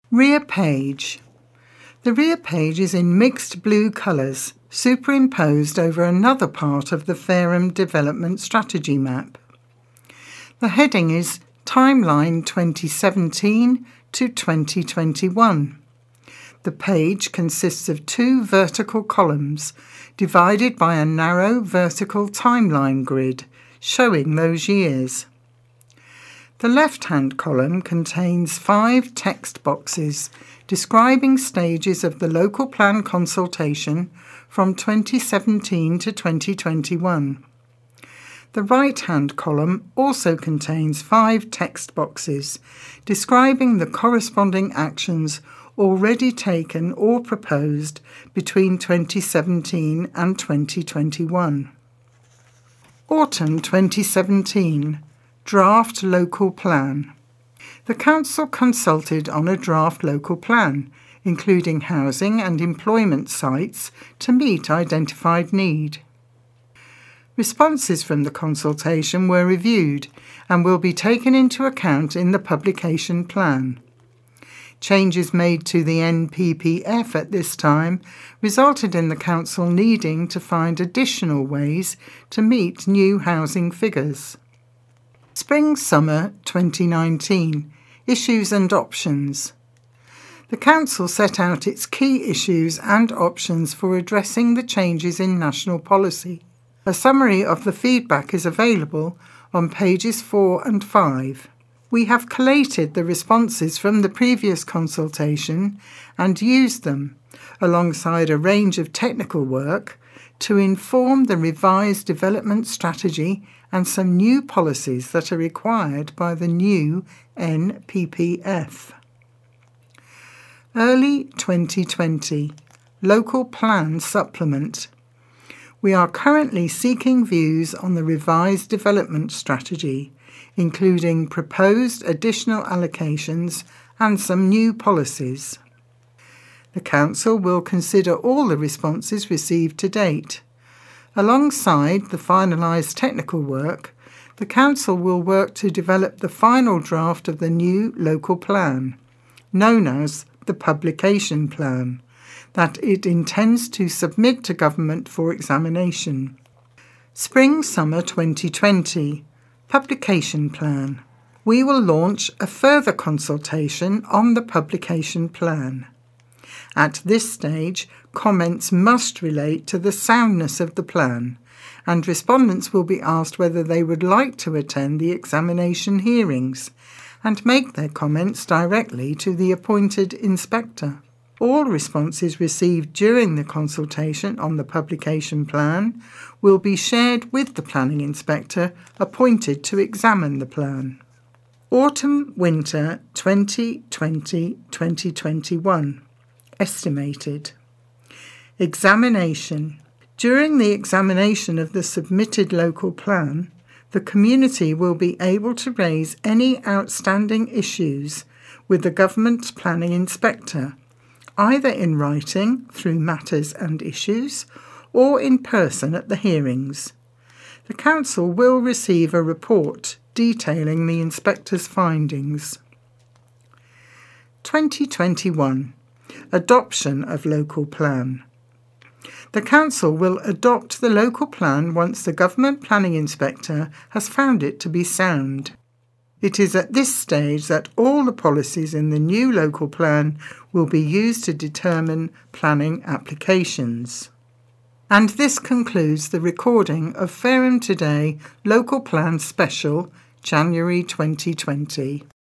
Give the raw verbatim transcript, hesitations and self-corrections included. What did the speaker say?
Rear page. The rear page is in mixed blue colours, superimposed over another part of the Fareham Development Strategy Map. The heading is Timeline twenty seventeen to twenty twenty-one. The page consists of two vertical columns, divided by a narrow vertical timeline grid, showing those years. The left-hand column contains five text boxes describing stages of the local plan consultation from twenty seventeen to twenty twenty-one. The right-hand column also contains five text boxes describing the corresponding actions already taken or proposed between twenty seventeen and twenty twenty-one. Autumn twenty seventeen. Draft Local Plan. The Council consulted on a draft local plan, including housing and employment sites to meet identified need. Responses from the consultation were reviewed and will be taken into account in the publication plan. Changes made to the N P P F at this time resulted in the Council needing to find additional ways to meet new housing figures. Spring-Summer twenty nineteen. Issues and Options. The Council set out its key issues and options for addressing the changes in national policy. A summary of the feedback is available on pages four and five. We have collated the responses from the previous consultation and used them, alongside a range of technical work, to inform the revised development strategy and some new policies that are required by the new N P P F. Early twenty twenty. Local Plan Supplement. We are currently seeking views on the revised development strategy, including proposed additional allocations and some new policies. The Council will consider all the responses received to date. Alongside the finalised technical work, the Council will work to develop the final draft of the new local plan, known as the Publication Plan, that it intends to submit to Government for examination. Spring-Summer twenty twenty. Publication Plan. We will launch a further consultation on the Publication Plan. At this stage, comments must relate to the soundness of the plan, and respondents will be asked whether they would like to attend the examination hearings and make their comments directly to the appointed inspector. All responses received during the consultation on the publication plan will be shared with the planning inspector appointed to examine the plan. Autumn-Winter twenty twenty to twenty twenty-one. Estimated. Examination. During the examination of the submitted local plan, the community will be able to raise any outstanding issues with the Government Planning Inspector, either in writing through matters and issues or in person at the hearings. The Council will receive a report detailing the Inspector's findings. twenty twenty-one. Adoption of Local Plan. The Council will adopt the local plan once the Government Planning Inspector has found it to be sound. It is at this stage that all the policies in the new local plan will be used to determine planning applications. And this concludes the recording of Fareham Today Local Plan Special, January twenty twenty.